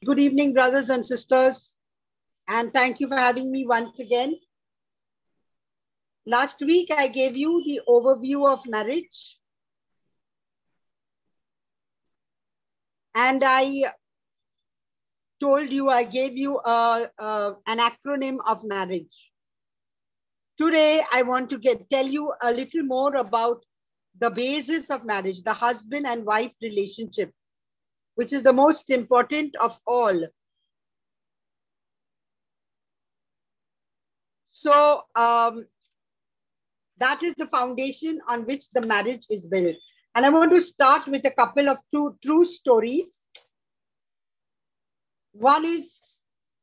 Good evening, brothers and sisters, and thank you for having me once again. Last week, I gave you the overview of marriage, and I gave you an acronym of marriage. Today, I want to tell you a little more about the basis of marriage, the husband and wife relationship, which is the most important of all. So that is the foundation on which the marriage is built. And I want to start with a couple of true stories. One is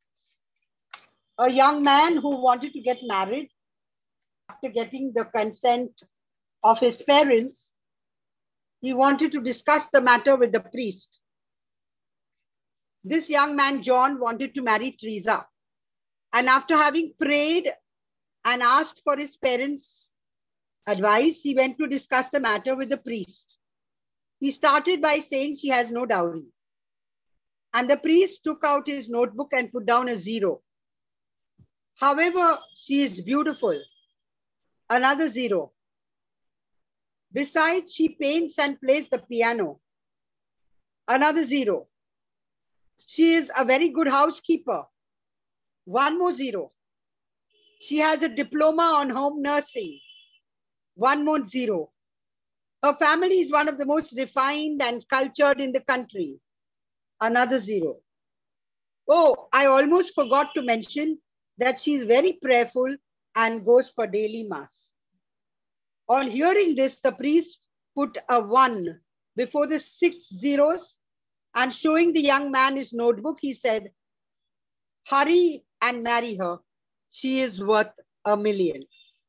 a young man who wanted to get married. After getting the consent of his parents, he wanted to discuss the matter with the priest. This young man, John, wanted to marry Teresa. And after having prayed and asked for his parents' advice, he went to discuss the matter with the priest. He started by saying she has no dowry. And the priest took out his notebook and put down a 0. However, she is beautiful. Another 0. Besides, she paints and plays the piano. Another 0. She is a very good housekeeper. One more 0. She has a diploma on home nursing. One more 0. Her family is one of the most refined and cultured in the country. Another 0. Oh, I almost forgot to mention that she is very prayerful and goes for daily mass. On hearing this, the priest put a 1 before the 6 zeros and showing the young man his notebook, he said, "Hurry and marry her. She is worth $1 million."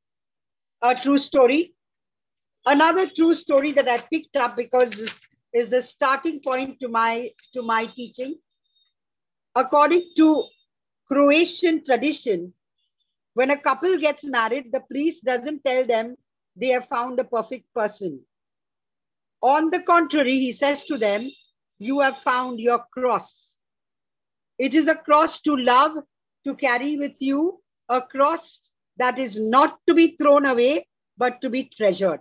A true story. Another true story that I picked up because this is the starting point to my teaching. According to Croatian tradition, when a couple gets married, the priest doesn't tell them they have found the perfect person. On the contrary, he says to them, "You have found your cross." It is a cross to love, to carry with you, a cross that is not to be thrown away, but to be treasured.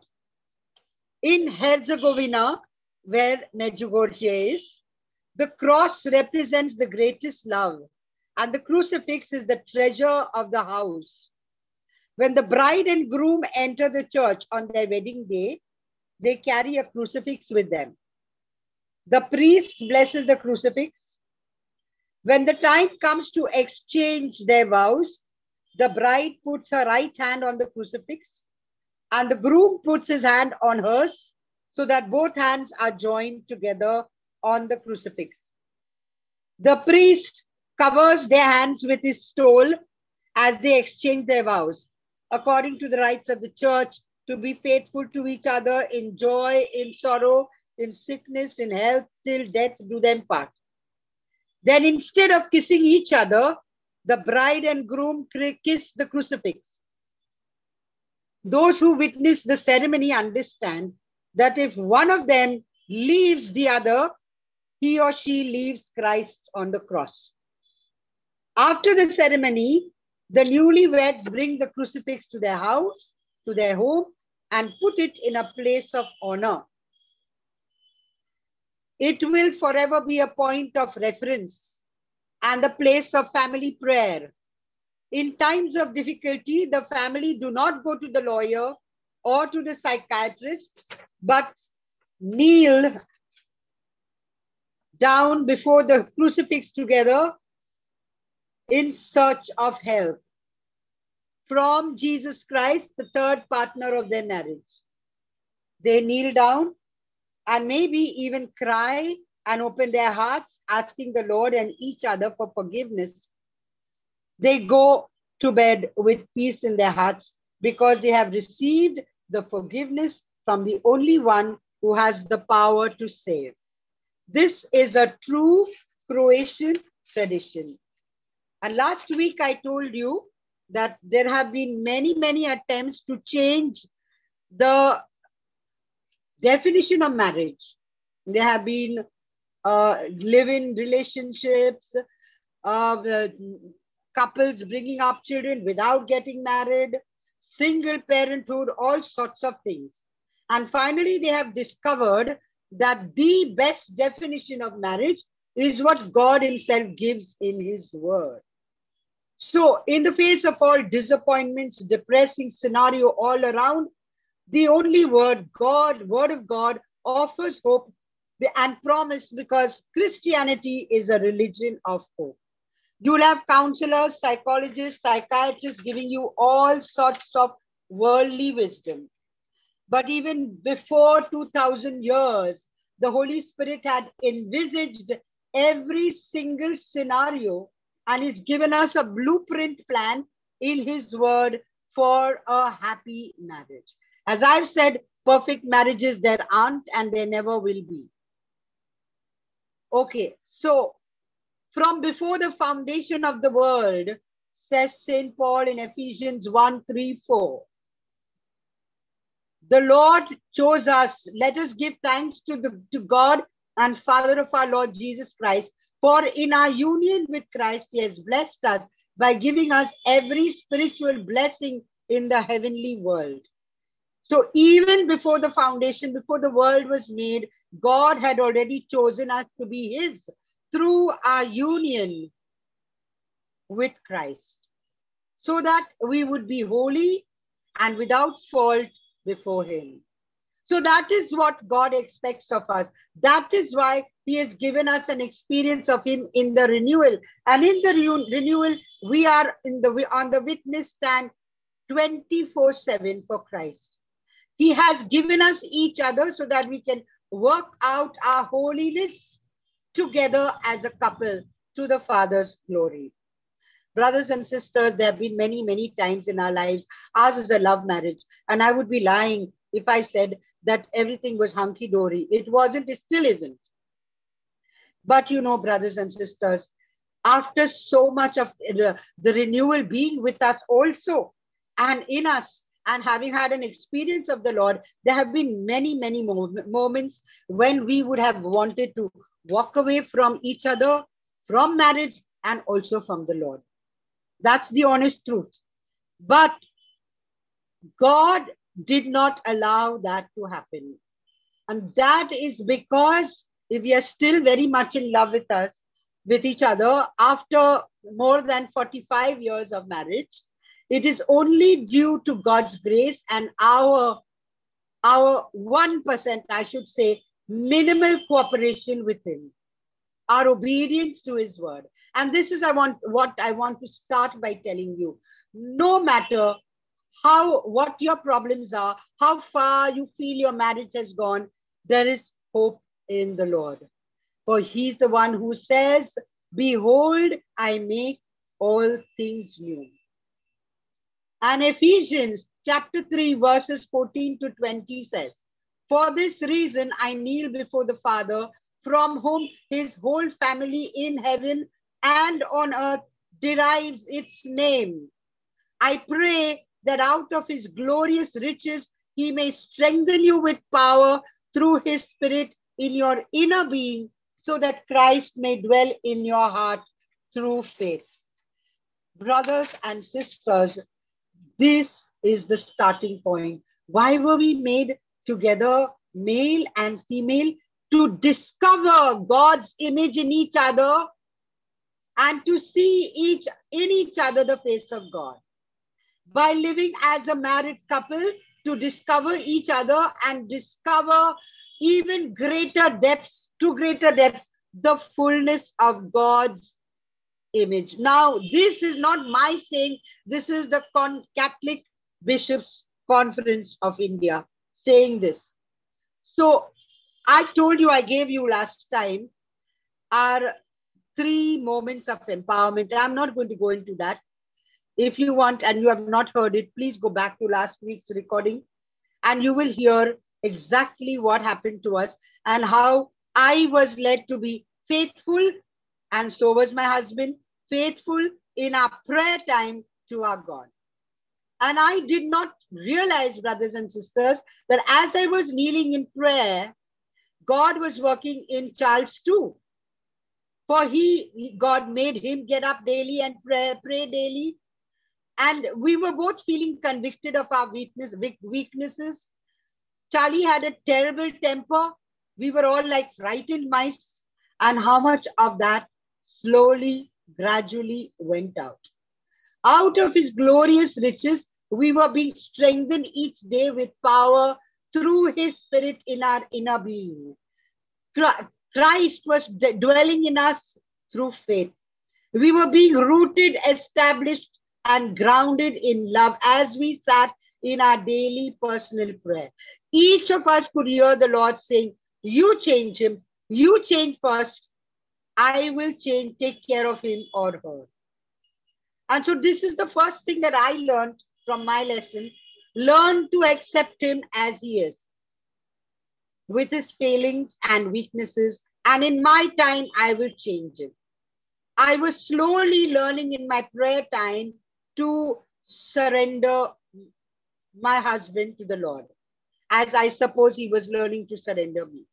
In Herzegovina, where Medjugorje is, the cross represents the greatest love, and the crucifix is the treasure of the house. When the bride and groom enter the church on their wedding day, they carry a crucifix with them. The priest blesses the crucifix. When the time comes to exchange their vows, the bride puts her right hand on the crucifix and the groom puts his hand on hers so that both hands are joined together on the crucifix. The priest covers their hands with his stole as they exchange their vows, according to the rites of the church, to be faithful to each other in joy, in sorrow, in sickness, in health, till death do them part. Then instead of kissing each other, the bride and groom kiss the crucifix. Those who witness the ceremony understand that if one of them leaves the other, he or she leaves Christ on the cross. After the ceremony, the newlyweds bring the crucifix to their house, to their home, and put it in a place of honor. It will forever be a point of reference and the place of family prayer. In times of difficulty, the family do not go to the lawyer or to the psychiatrist, but kneel down before the crucifix together in search of help from Jesus Christ, the third partner of their marriage. They kneel down and maybe even cry and open their hearts, asking the Lord and each other for forgiveness. They go to bed with peace in their hearts because they have received the forgiveness from the only one who has the power to save. This is a true Croatian tradition. And last week I told you that there have been many attempts to change the definition of marriage. There have been live-in relationships, uh, couples bringing up children without getting married, single parenthood, all sorts of things. And finally, they have discovered that the best definition of marriage is what God himself gives in his word. So in the face of all disappointments, depressing scenario all around, the only word of God offers hope and promise, because Christianity is a religion of hope. You will have counselors, psychologists, psychiatrists giving you all sorts of worldly wisdom. But even before 2000 years, the Holy Spirit had envisaged every single scenario and he's given us a blueprint plan in his word for a happy marriage. As I've said, perfect marriages there aren't and there never will be. Okay, so from before the foundation of the world, says St. Paul in Ephesians 1:3-4. The Lord chose us. Let us give thanks to God and Father of our Lord Jesus Christ. For in our union with Christ, he has blessed us by giving us every spiritual blessing in the heavenly world. So even before the foundation, before the world was made, God had already chosen us to be his through our union with Christ, so that we would be holy and without fault before him. So that is what God expects of us. That is why he has given us an experience of him in the renewal. And in the renewal, we are on the witness stand 24/7 for Christ. He has given us each other so that we can work out our holiness together as a couple to the Father's glory. Brothers and sisters, there have been many, many times in our lives. Ours is a love marriage. And I would be lying if I said that everything was hunky-dory. It wasn't, it still isn't. But you know, brothers and sisters, after so much of the renewal being with us also and in us, and having had an experience of the Lord, there have been many, many moments when we would have wanted to walk away from each other, from marriage, and also from the Lord. That's the honest truth. But God did not allow that to happen. And that is because if we are still very much in love with each other, after more than 45 years of marriage, it is only due to God's grace and our 1%, I should say, minimal cooperation with him, our obedience to his word. And this is what I want to start by telling you. No matter what your problems are, how far you feel your marriage has gone, there is hope in the Lord. For he's the one who says, behold, I make all things new. And Ephesians chapter 3, verses 14-20 says, for this reason, I kneel before the Father, from whom his whole family in heaven and on earth derives its name. I pray that out of his glorious riches, he may strengthen you with power through his Spirit in your inner being, so that Christ may dwell in your heart through faith. Brothers and sisters, this is the starting point. Why were we made together, male and female? To discover God's image in each other and to see in each other the face of God. By living as a married couple, to discover each other and discover even greater depths, the fullness of God's image. Now, this is not my saying, this is the Catholic Bishops' Conference of India saying this. So, I told you, I gave you last time, our 3 moments of empowerment. I'm not going to go into that. If you want and you have not heard it, please go back to last week's recording and you will hear exactly what happened to us and how I was led to be faithful, and so was my husband, faithful in our prayer time to our God. And I did not realize, brothers and sisters, that as I was kneeling in prayer, God was working in Charles too. For God made him get up daily and pray daily. And we were both feeling convicted of our weaknesses. Charlie had a terrible temper. We were all like frightened mice. And how much of that slowly, gradually went out. Out of his glorious riches, we were being strengthened each day with power through his spirit in our inner being. Christ was dwelling in us through faith. We were being rooted, established, and grounded in love as we sat in our daily personal prayer. Each of us could hear the Lord saying, you change him, you change first, I will change, take care of him or her. And so this is the first thing that I learned from my lesson. Learn to accept him as he is, with his failings and weaknesses. And in my time, I will change him. I was slowly learning in my prayer time to surrender my husband to the Lord, as I suppose he was learning to surrender me.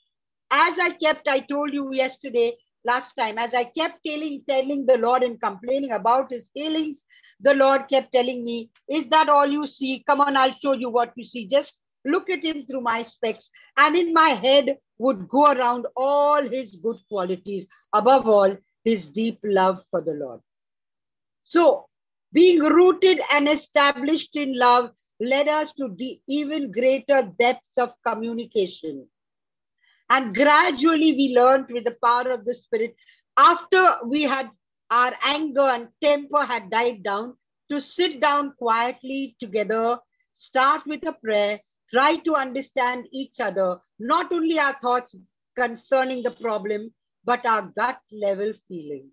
As I told you yesterday, last time, as I kept telling the Lord and complaining about his failings, the Lord kept telling me, is that all you see? Come on, I'll show you what you see. Just look at him through my specs. And in my head would go around all his good qualities, above all, his deep love for the Lord. So being rooted and established in love led us to even greater depths of communication. And gradually we learned with the power of the Spirit, after we had our anger and temper had died down, to sit down quietly together, start with a prayer, try to understand each other, not only our thoughts concerning the problem, but our gut level feeling.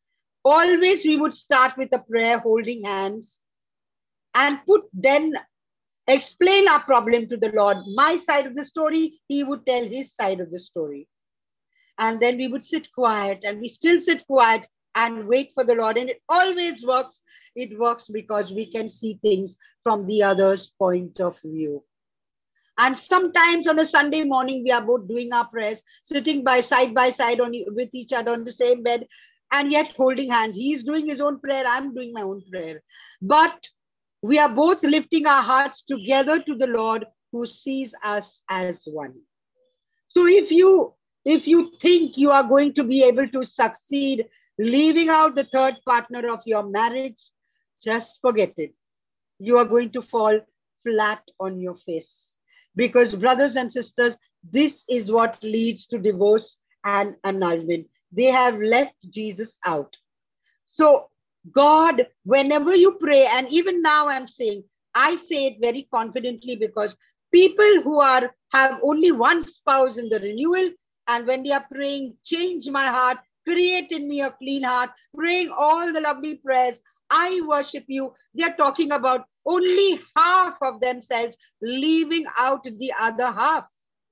Always we would start with a prayer, holding hands, and then explain our problem to the Lord. My side of the story, he would tell his side of the story. And then we would sit quiet, and we still sit quiet and wait for the Lord. And it always works. It works because we can see things from the other's point of view. And sometimes on a Sunday morning, we are both doing our prayers, sitting side by side with each other on the same bed, and yet holding hands. He's doing his own prayer, I'm doing my own prayer. But we are both lifting our hearts together to the Lord, who sees us as one. So if you think you are going to be able to succeed leaving out the third partner of your marriage, just forget it. You are going to fall flat on your face. Because brothers and sisters, this is what leads to divorce and annulment. They have left Jesus out. So God, whenever you pray, and even now I'm saying, I say it very confidently, because people who have only one spouse in the renewal, and when they are praying, change my heart, create in me a clean heart, praying all the lovely prayers, I worship you, they're talking about only half of themselves, leaving out the other half.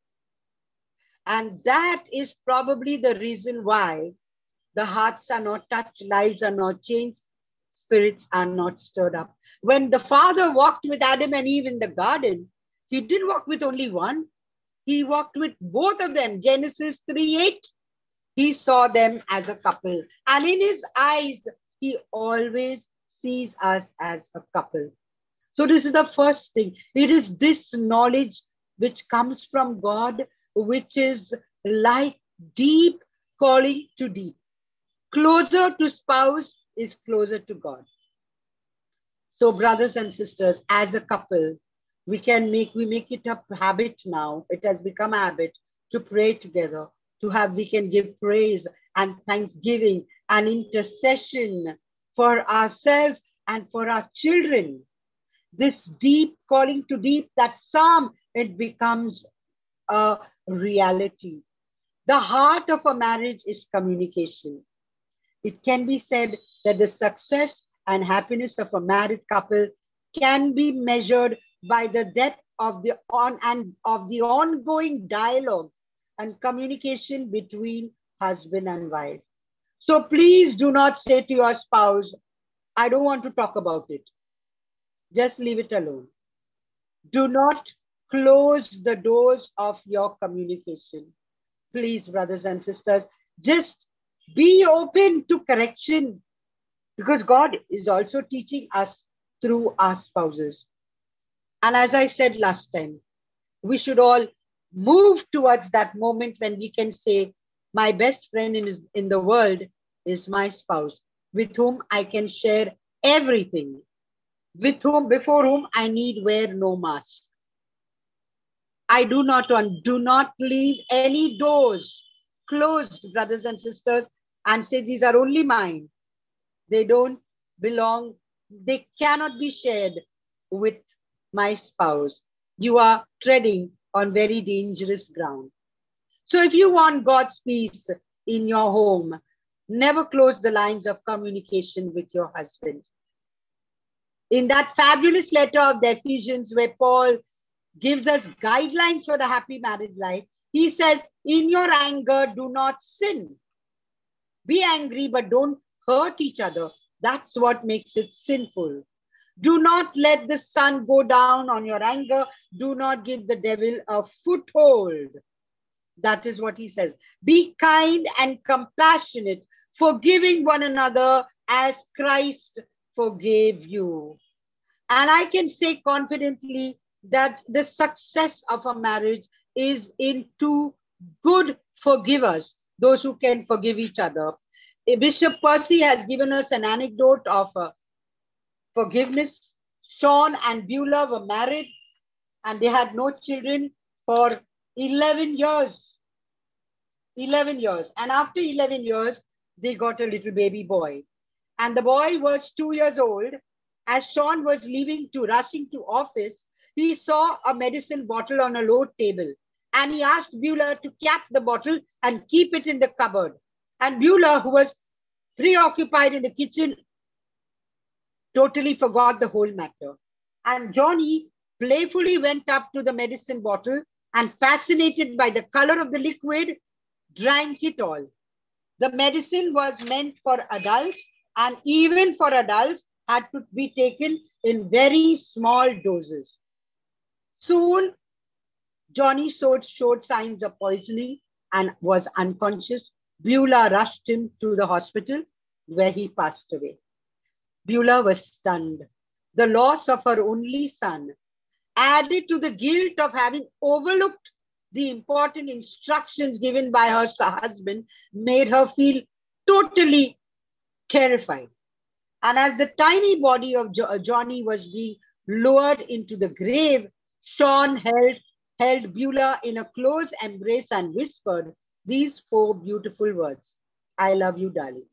And that is probably the reason why the hearts are not touched, lives are not changed, spirits are not stirred up. When the Father walked with Adam and Eve in the garden, he didn't walk with only one. He walked with both of them. Genesis 3:8, he saw them as a couple. And in his eyes, he always sees us as a couple. So this is the first thing. It is this knowledge which comes from God, which is like deep calling to deep. Closer to spouse is closer to God. So brothers and sisters, as a couple, we make it a habit now. It has become a habit to pray together, we can give praise and thanksgiving and intercession for ourselves and for our children. This deep calling to deep, that psalm, it becomes a reality. The heart of a marriage is communication. It can be said that the success and happiness of a married couple can be measured by the depth of the ongoing dialogue and communication between husband and wife. So please do not say to your spouse, I don't want to talk about it. Just leave it alone. Do not close the doors of your communication. Please, brothers and sisters, just be open to correction, because God is also teaching us through our spouses. And as I said last time, we should all move towards that moment when we can say, my best friend in the world is my spouse, with whom I can share everything, before whom I need wear no mask. I do not leave any doors closed, brothers and sisters, and say these are only mine. They don't belong, they cannot be shared with my spouse. You are treading on very dangerous ground. So if you want God's peace in your home, never close the lines of communication with your husband. In that fabulous letter of the Ephesians, where Paul gives us guidelines for the happy married life, he says, in your anger, do not sin. Be angry, but don't hurt each other. That's what makes it sinful. Do not let the sun go down on your anger. Do not give the devil a foothold. That is what he says. Be kind and compassionate, forgiving one another as Christ forgave you. And I can say confidently that the success of a marriage is in two good forgivers, those who can forgive each other. Bishop Percy has given us an anecdote of forgiveness. Sean and Beulah were married and they had no children for 11 years. 11 years. And after 11 years, they got a little baby boy. And the boy was 2 years old. As Sean was rushing to office, he saw a medicine bottle on a low table. And he asked Beulah to cap the bottle and keep it in the cupboard. And Beulah, who was preoccupied in the kitchen, totally forgot the whole matter. And Johnny playfully went up to the medicine bottle and, fascinated by the color of the liquid, drank it all. The medicine was meant for adults, and even for adults had to be taken in very small doses. Soon, Johnny showed signs of poisoning and was unconscious. Beulah rushed him to the hospital, where he passed away. Beulah was stunned. The loss of her only son, added to the guilt of having overlooked the important instructions given by her husband, made her feel totally terrified. And as the tiny body of Johnny was being lowered into the grave, Sean held Beulah in a close embrace and whispered these 4 beautiful words: I love you, darling.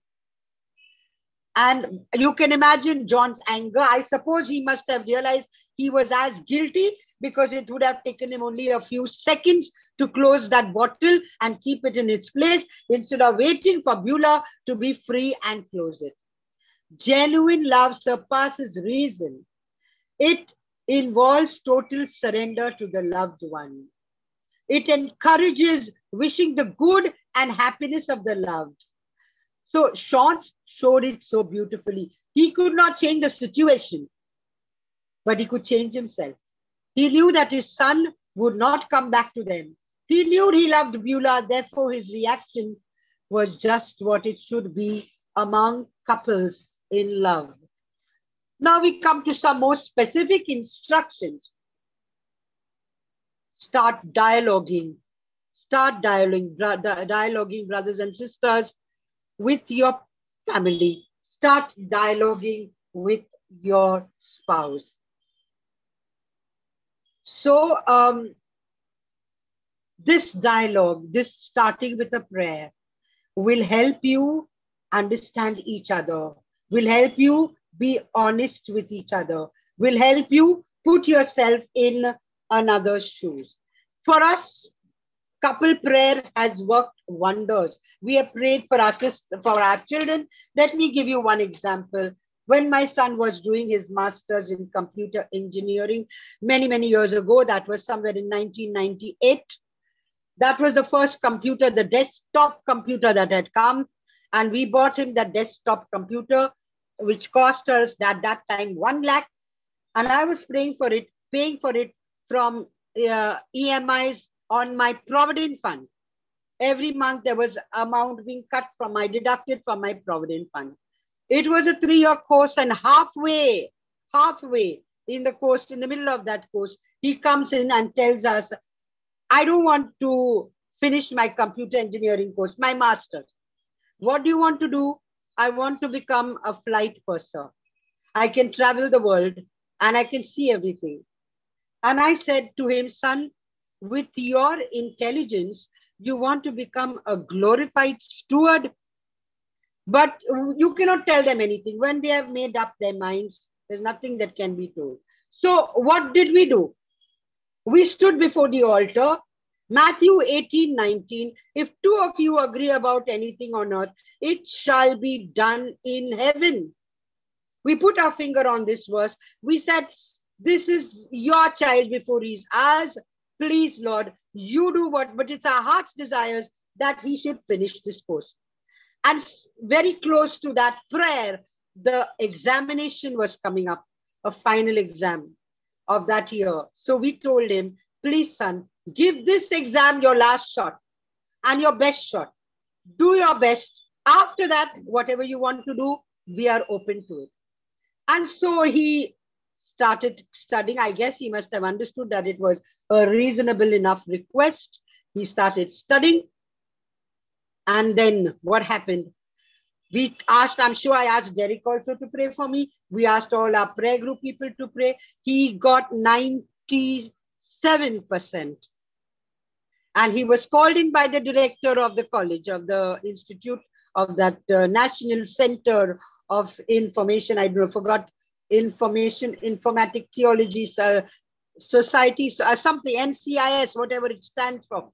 And you can imagine John's anger. I suppose he must have realized he was as guilty, because it would have taken him only a few seconds to close that bottle and keep it in its place, instead of waiting for Beulah to be free and close it. Genuine love surpasses reason. It involves total surrender to the loved one. It encourages wishing the good and happiness of the loved. So Sean showed it so beautifully. He could not change the situation, but he could change himself. He knew that his son would not come back to them. He knew he loved Beulah, therefore his reaction was just what it should be among couples in love. Now we come to some more specific instructions. Start dialoguing. Start dialoguing, brothers and sisters, with your family. Start dialoguing with your spouse. So this dialogue, this starting with a prayer, will help you understand each other, will help you be honest with each other, will help you put yourself in another's shoes. For us, couple prayer has worked wonders. We have prayed for our children. Let me give you one example. When my son was doing his master's in computer engineering many, many years ago, that was somewhere in 1998, that was the first computer, the desktop computer that had come. And we bought him that desktop computer, which cost us at that time 1 lakh. And I was paying for it from EMIs on my Provident Fund. Every month there was amount being deducted from my provident fund. It was a 3-year course, and halfway in the course, in the middle of that course, he comes in and tells us, I don't want to finish my computer engineering course, my master's. What do you want to do? I want to become a flight purser. I can travel the world and I can see everything. And I said to him, son, with your intelligence, you want to become a glorified steward, but you cannot tell them anything. When they have made up their minds, there's nothing that can be told. So what did we do? We stood before the altar. Matthew 18:19, if two of you agree about anything on earth, it shall be done in heaven. We put our finger on this verse. We said, this is your child before he's ours. Please, Lord, you do what, but it's our heart's desires that he should finish this course. And very close to that prayer, the examination was coming up, a final exam of that year. So we told him, please, son, give this exam your last shot and your best shot. Do your best. After that, whatever you want to do, we are open to it. And so he started studying. I guess he must have understood that it was a reasonable enough request. He started studying. And then what happened? We asked, I'm sure I asked Derek also to pray for me. We asked all our prayer group people to pray. He got 97%. And he was called in by the director of the college, of the institute, of that National Center of Information, forgot, Informatic Theology Society, something, NCIS, whatever it stands for.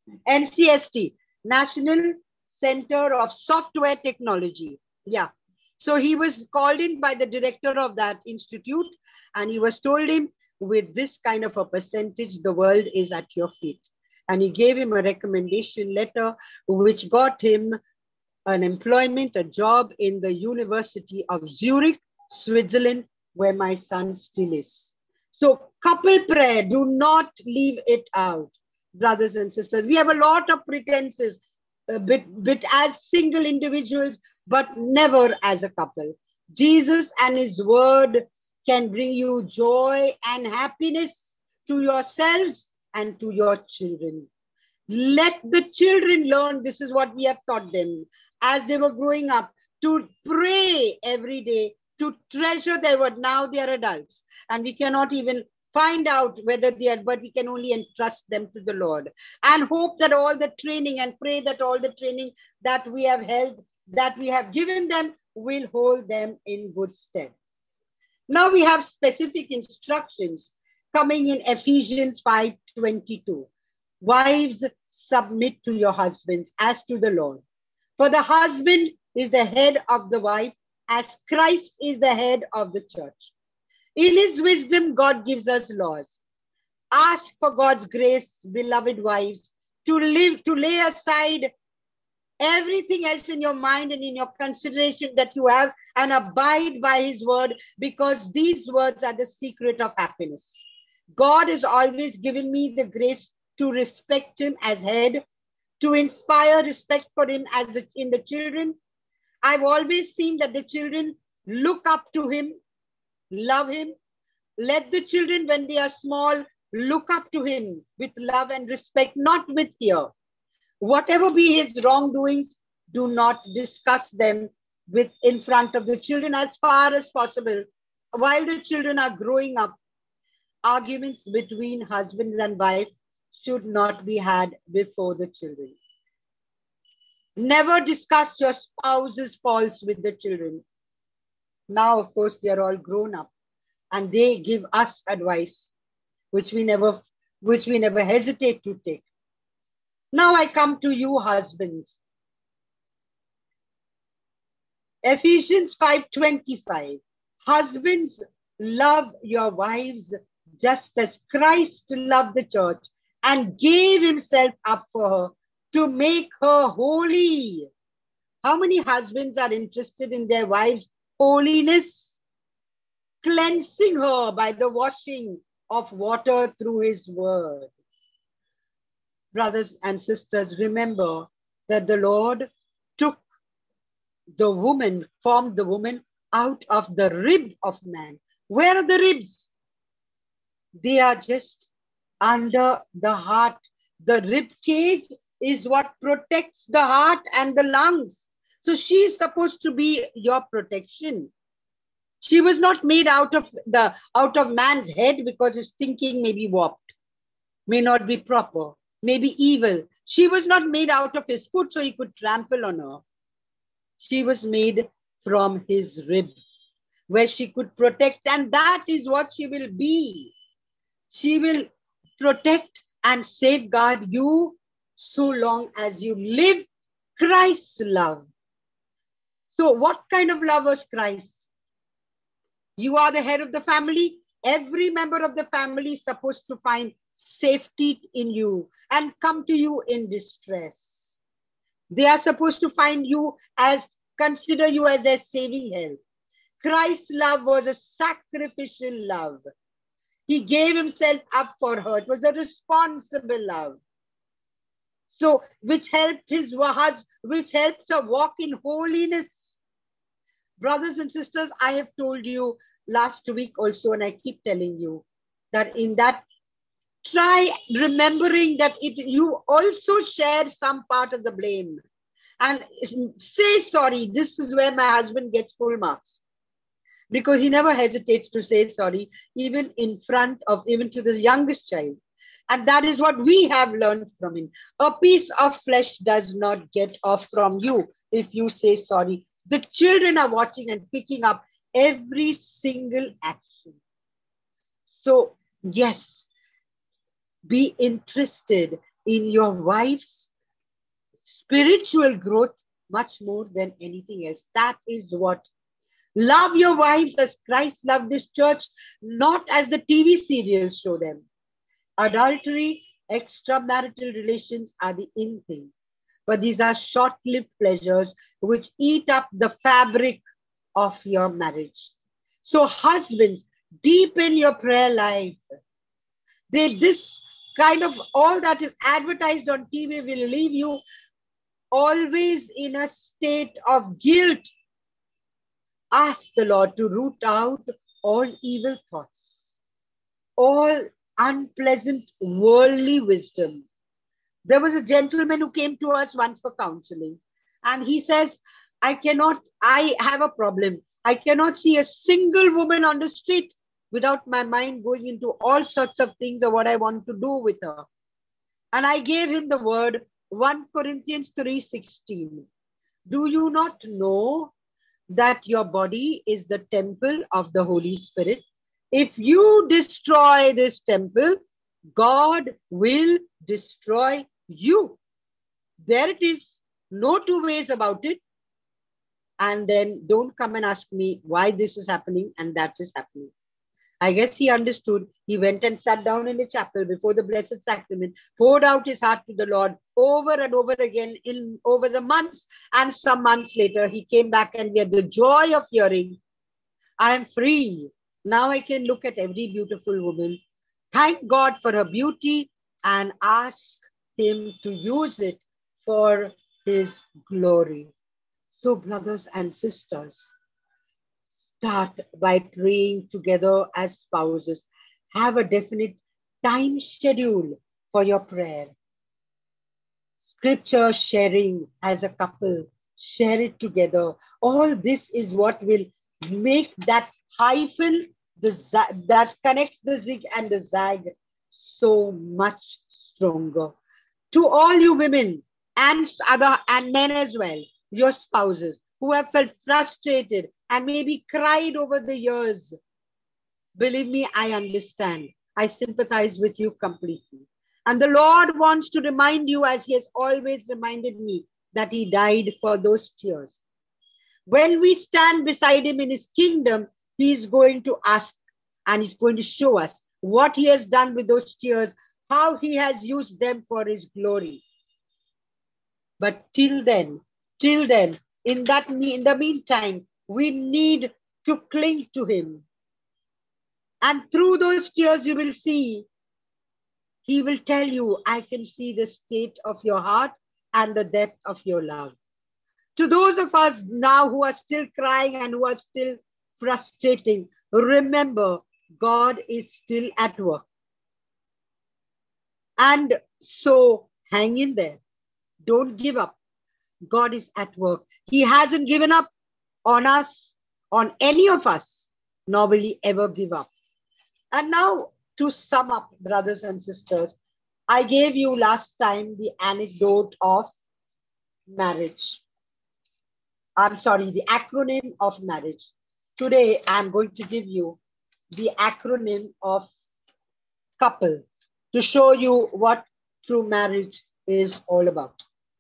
NCST, National Center of Software Technology. Yeah. So he was called in by the director of that institute, and he was told him, with this kind of a percentage, the world is at your feet. And he gave him a recommendation letter, which got him an employment, a job in the University of Zurich, Switzerland, where my son still is. So couple prayer, do not leave it out, brothers and sisters. We have a lot of pretenses, bit as single individuals, but never as a couple. Jesus and his word can bring you joy and happiness to yourselves and to your children. Let the children learn, this is what we have taught them as they were growing up, to pray every day, to treasure their word. Now they are adults and we cannot even find out whether they are, but we can only entrust them to the Lord and hope that all the training, and pray that all the training that we have held, that we have given them, will hold them in good stead. Now we have specific instructions coming in Ephesians 5:22. Wives, submit to your husbands as to the Lord. For the husband is the head of the wife, as Christ is the head of the church. In his wisdom, God gives us laws. Ask for God's grace, beloved wives, to lay aside everything else in your mind and in your consideration that you have, and abide by his word, because these words are the secret of happiness. God has always given me the grace to respect him as head, to inspire respect for him in the children. I've always seen that the children look up to him, love him. Let the children, when they are small, look up to him with love and respect, not with fear. Whatever be his wrongdoings, do not discuss them in front of the children as far as possible. While the children are growing up, arguments between husband and wife should not be had before the children. Never discuss your spouse's faults with the children. Now, of course, they are all grown up and they give us advice, which we never hesitate to take. Now I come to you, husbands. Ephesians 5:25. Husbands, love your wives just as Christ loved the church and gave himself up for her to make her holy. How many husbands are interested in their wives' holiness? Cleansing her by the washing of water through his word. brothers and sisters, remember that the Lord took the woman, formed the woman out of the rib of man. Where are the ribs? They are just under the heart. The rib cage is what protects the heart and the lungs. So she is supposed to be your protection. She was not made out of man's head because his thinking may be warped, may not be proper, may be evil. She was not made out of his foot so he could trample on her. She was made from his rib, where she could protect, and that is what she will be. She will protect and safeguard you so long as you live Christ's love. So what kind of love was Christ? You are the head of the family. Every member of the family is supposed to find safety in you and come to you in distress. They are supposed to consider you as their saving help. Christ's love was a sacrificial love. He gave himself up for her. It was a responsible love. So, which helped her walk in holiness. Brothers and sisters, I have told you last week also, and I keep telling you that in that, try remembering that you also share some part of the blame. And say sorry. This is where my husband gets full marks, because he never hesitates to say sorry, even to the youngest child. And that is what we have learned from him. A piece of flesh does not get off from you if you say sorry. The children are watching and picking up every single action. So, yes, be interested in your wife's spiritual growth much more than anything else. That is what. Love your wives as Christ loved this church, not as the TV serials show them. Adultery, extramarital relations are the in thing. But these are short-lived pleasures which eat up the fabric of your marriage. So husbands, deepen your prayer life. This kind of all that is advertised on TV will leave you always in a state of guilt. Ask the Lord to root out all evil thoughts, all unpleasant worldly wisdom. There was a gentleman who came to us once for counseling, and he says, I have a problem. I cannot see a single woman on the street without my mind going into all sorts of things of what I want to do with her. And I gave him the word 1 Corinthians 3:16. Do you not know that your body is the temple of the Holy Spirit? If you destroy this temple, God will destroy you. There it is. No two ways about it. And then don't come and ask me why this is happening and that is happening. I guess he understood. He went and sat down in the chapel before the Blessed Sacrament, poured out his heart to the Lord over and over again over the months. And some months later, he came back and we had the joy of hearing, I am free. Now I can look at every beautiful woman, thank God for her beauty, and ask him to use it for his glory. So, brothers and sisters, start by praying together as spouses. Have a definite time schedule for your prayer. Scripture sharing as a couple, share it together. All this is what will make that hyphen that connects the zig and the zag so much stronger. To all you women and men as well, your spouses who have felt frustrated and maybe cried over the years, believe me, I understand. I sympathize with you completely. And the Lord wants to remind you, as he has always reminded me, that he died for those tears. When we stand beside him in his kingdom, he is going to ask and he's going to show us what he has done with those tears, how he has used them for his glory. But till then, in the meantime, we need to cling to him. And through those tears, you will see He will tell you, I can see the state of your heart and the depth of your love. To those of us now who are still crying and who are still frustrating, remember, God is still at work. And so hang in there. Don't give up. God is at work. He hasn't given up on us, on any of us, nor will he ever give up. And now, to sum up, brothers and sisters, I gave you last time the anecdote of marriage. I'm sorry, the acronym of marriage. Today, I'm going to give you the acronym of couple to show you what true marriage is all about.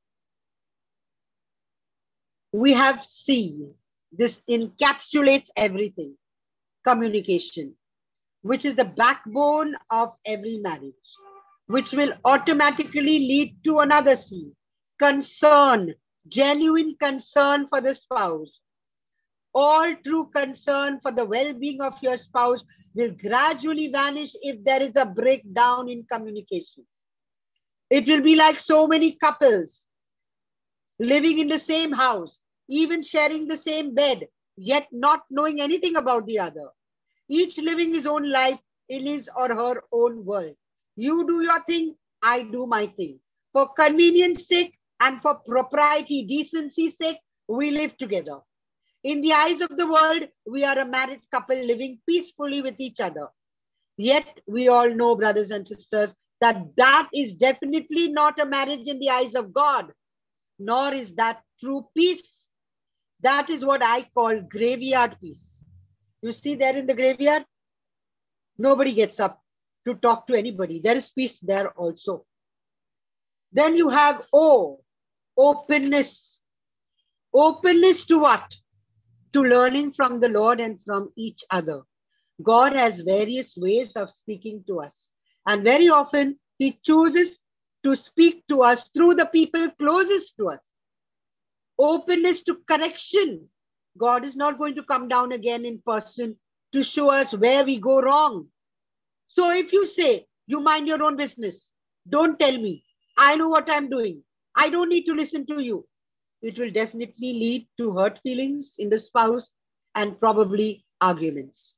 We have C. This encapsulates everything. Communication, which is the backbone of every marriage, which will automatically lead to another C. Concern, genuine concern for the spouse. All true concern for the well-being of your spouse will gradually vanish if there is a breakdown in communication. It will be like so many couples living in the same house, even sharing the same bed, yet not knowing anything about the other. Each living his own life in his or her own world. You do your thing, I do my thing. For convenience sake and for propriety, decency's sake, we live together. In the eyes of the world, we are a married couple living peacefully with each other. Yet we all know, brothers and sisters, that that is definitely not a marriage in the eyes of God, nor is that true peace. That is what I call graveyard peace. You see there in the graveyard, nobody gets up to talk to anybody. There is peace there also. Then you have O, openness. Openness to what? To learning from the Lord and from each other. God has various ways of speaking to us. And very often he chooses to speak to us through the people closest to us. Openness to correction. God is not going to come down again in person to show us where we go wrong. So if you say, you mind your own business, don't tell me, I know what I'm doing, I don't need to listen to you, it will definitely lead to hurt feelings in the spouse and probably arguments.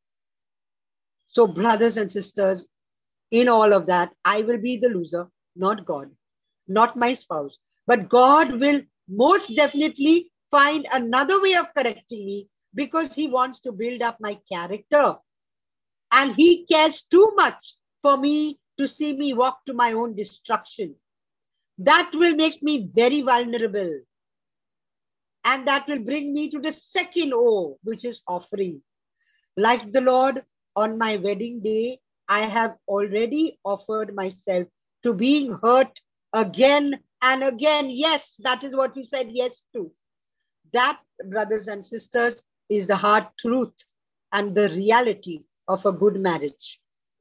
So brothers and sisters, in all of that, I will be the loser, not God, not my spouse. But God will most definitely find another way of correcting me because he wants to build up my character. And he cares too much for me to see me walk to my own destruction. That will make me very vulnerable. And that will bring me to the second O, which is offering. Like the Lord, on my wedding day, I have already offered myself to being hurt again and again. Yes, that is what you said yes to. That, brothers and sisters, is the hard truth and the reality of a good marriage.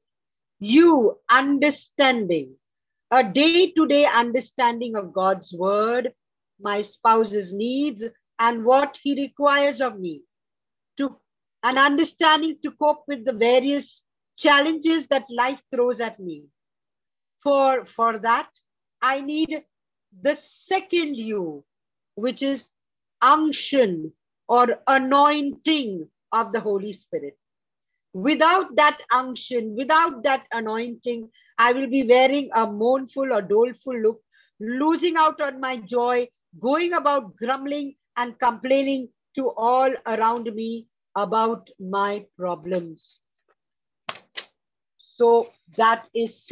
You understanding, a day-to-day understanding of God's word, my spouse's needs, and what he requires of me, to an understanding to cope with the various challenges that life throws at me. For that, I need the second U, which is unction or anointing of the Holy Spirit. Without that unction, without that anointing, I will be wearing a mournful or doleful look, losing out on my joy, going about grumbling and complaining to all around me about my problems. So that is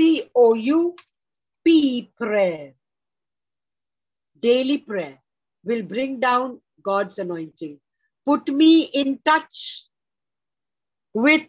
COUP, prayer. Daily prayer will bring down God's anointing. Put me in touch with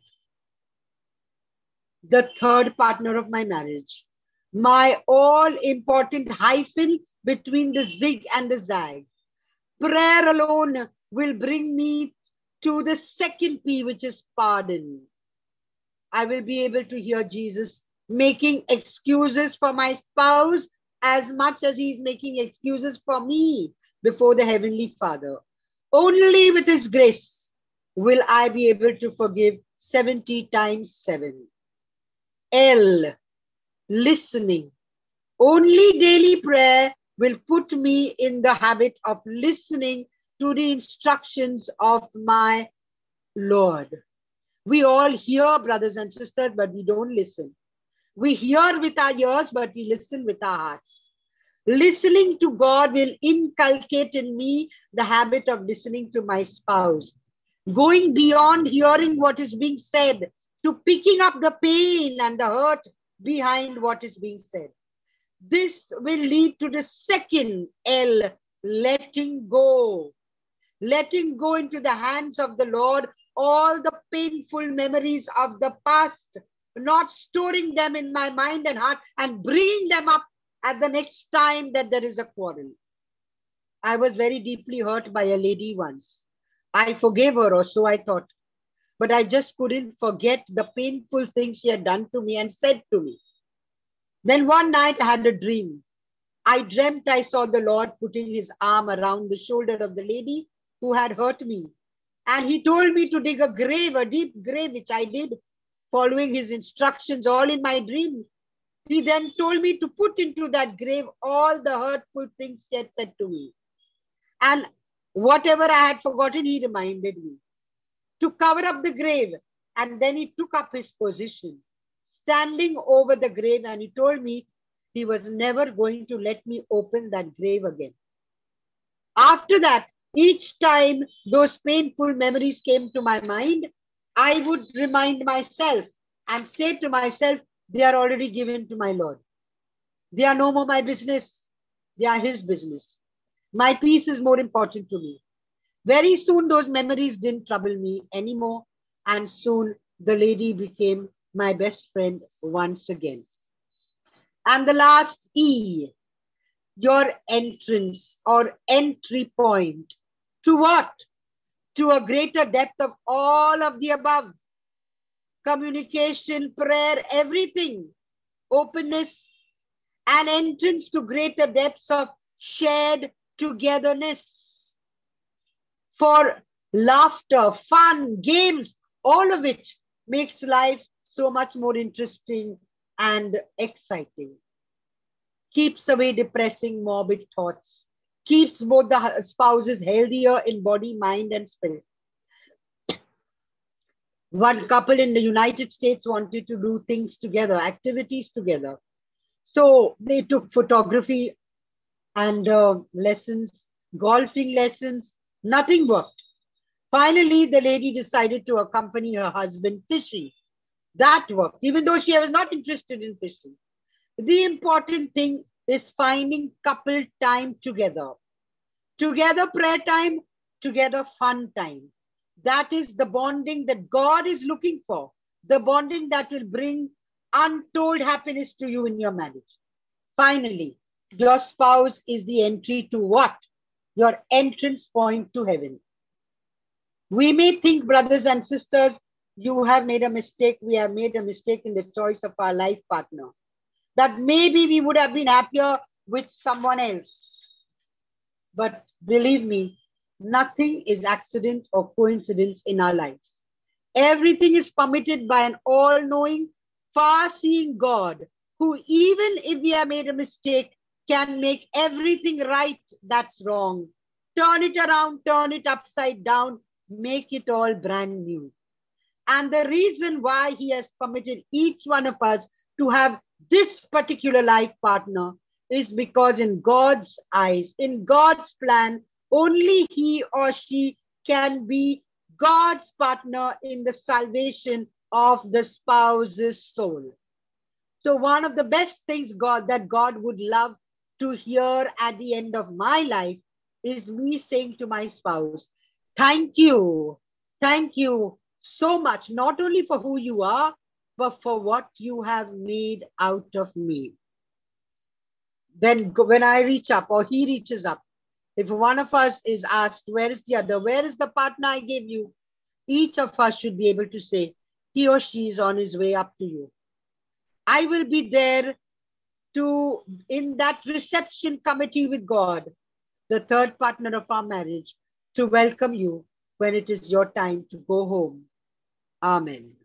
the third partner of my marriage. My all-important hyphen between the zig and the zag. Prayer alone will bring me to the second P, which is pardon. I will be able to hear Jesus making excuses for my spouse as much as he's making excuses for me before the Heavenly Father. Only with his grace will I be able to forgive 70 times 7. L, listening. Only daily prayer will put me in the habit of listening to the instructions of my Lord. We all hear, brothers and sisters, but we don't listen. We hear with our ears, but we listen with our hearts. Listening to God will inculcate in me the habit of listening to my spouse. Going beyond hearing what is being said to picking up the pain and the hurt behind what is being said. This will lead to the second L, letting go. Letting go into the hands of the Lord all the painful memories of the past, not storing them in my mind and heart and bringing them up at the next time that there is a quarrel. I was very deeply hurt by a lady once. I forgave her, or so I thought. But I just couldn't forget the painful things she had done to me and said to me. Then one night I had a dream. I dreamt I saw the Lord putting his arm around the shoulder of the lady who had hurt me. And he told me to dig a grave, a deep grave, which I did, following his instructions all in my dream. He then told me to put into that grave all the hurtful things he had said to me. And whatever I had forgotten, he reminded me to cover up the grave. And then he took up his position, standing over the grave, and he told me he was never going to let me open that grave again. After that, each time those painful memories came to my mind, I would remind myself and say to myself, they are already given to my Lord. They are no more my business. They are his business. My peace is more important to me. Very soon, those memories didn't trouble me anymore. And soon the lady became my best friend once again. And the last E, your entrance or entry point. To what? To a greater depth of all of the above. Communication, prayer, everything. Openness, and entrance to greater depths of shared togetherness. For laughter, fun, games, all of which makes life so much more interesting and exciting. Keeps away depressing, morbid thoughts. Keeps both the spouses healthier in body, mind, and spirit. One couple in the United States wanted to do things together, activities together. So they took photography and lessons, golfing lessons. Nothing worked. Finally, the lady decided to accompany her husband fishing. That worked, even though she was not interested in fishing. The important thing is finding couple time together. Together prayer time, together fun time. That is the bonding that God is looking for. The bonding that will bring untold happiness to you in your marriage. Finally, your spouse is the entry to what? Your entrance point to heaven. We may think, brothers and sisters, you have made a mistake. We have made a mistake in the choice of our life partner. That maybe we would have been happier with someone else. But believe me, nothing is accident or coincidence in our lives. Everything is permitted by an all-knowing, far-seeing God, who even if we have made a mistake, can make everything right that's wrong. Turn it around, turn it upside down, make it all brand new. And the reason why he has permitted each one of us to have this particular life partner is because in God's eyes, in God's plan, only he or she can be God's partner in the salvation of the spouse's soul. So one of the best things that God would love to hear at the end of my life is me saying to my spouse, thank you so much, not only for who you are, but for what you have made out of me. Then when I reach up or he reaches up, if one of us is asked, where is the other? Where is the partner I gave you? Each of us should be able to say, he or she is on his way up to you. I will be there in that reception committee with God, the third partner of our marriage, to welcome you when it is your time to go home. Amen.